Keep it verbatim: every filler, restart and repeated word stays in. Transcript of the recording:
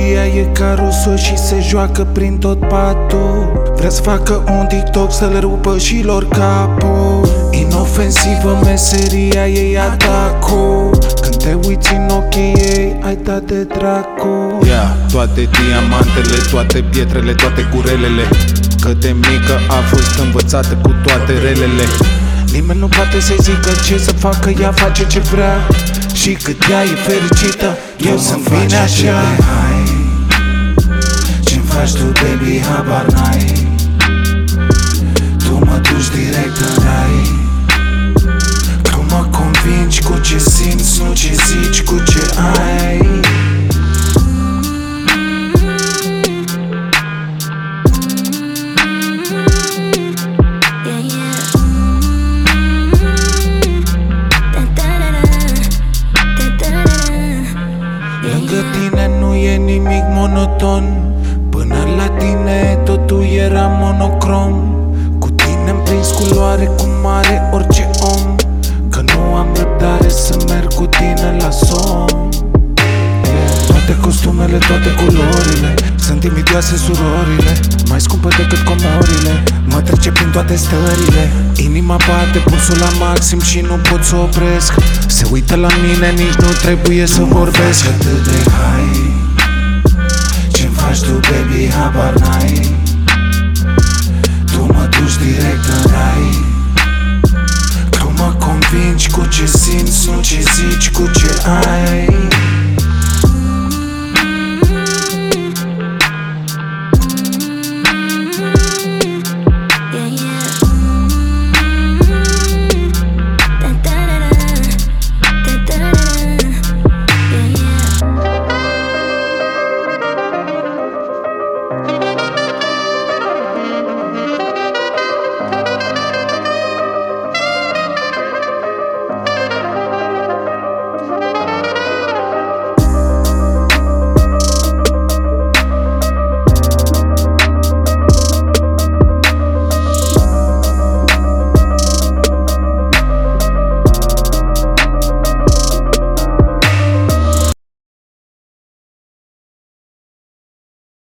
Meseria e ca Russo și se joacă prin tot patul. Vrea să facă un TikTok să le rupă și lor capul. Inofensivă meseria ei atacul. Când te uiți în ochii ei ai dat de dracu. Yeah, toate diamantele, toate pietrele, toate curelele. Cât de mică a fost învățată cu toate relele. Nimeni nu poate să-i zică ce să facă, ea face ce vrea. Și cât ea e fericită, eu sunt bine așa. Ce-mi faci tu, baby, habar n-ai. Tu mă duci direct în rai. Tu mă convingi cu ce simți, nu ce zici, cu ce ai. Lângă tine nu e nimic monoton. Până la tine totul era monocrom. Cu tine-mi prins culoare cum are orice om. Că nu am răbdare să merg cu tine la somn. Toate costumele, toate culorile. Sunt invidioase surorile, mai scumpă decât comorile. Mă trece prin toate stările. Inima bate, pulsul la maxim și nu pot să opresc. Se uită la mine, nici nu trebuie să vorbesc. Tu mă faci atât de high. Ce-mi faci tu, baby, habar n-ai. Tu mă duci direct în rai. Tu mă convingi cu ce simți, nu ce zici, cu ce ai.